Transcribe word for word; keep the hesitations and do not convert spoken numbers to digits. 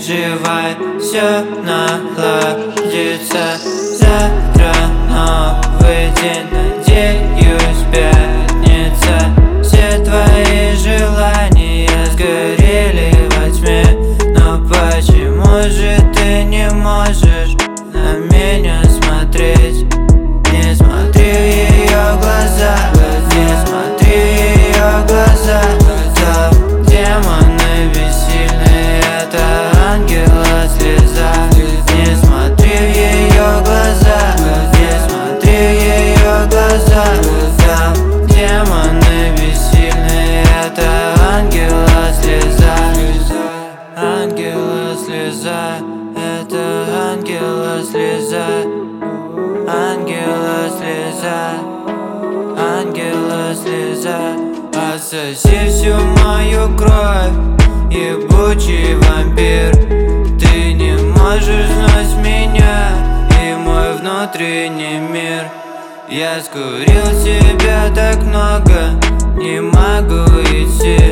переживай, все наладится. Завтра новый день, надеюсь, пятница. Все твои желания сгорели во тьме, но почему же ты не можешь на меня смотреть? Не смотри в ее глаза, не смотри в ее глаза. Там демоны бессильны, это ангела слеза. Не смотри в ее глаза, не смотри в ее глаза. Там демоны бессильны, это ангела слеза. Ангела слеза, это ангела слеза. Ангела слеза, ангела слеза. Отсоси всю мою кровь, ебучий вампир. Ты не можешь знать меня и мой внутренний мир. Я скурил тебя так много, не могу идти.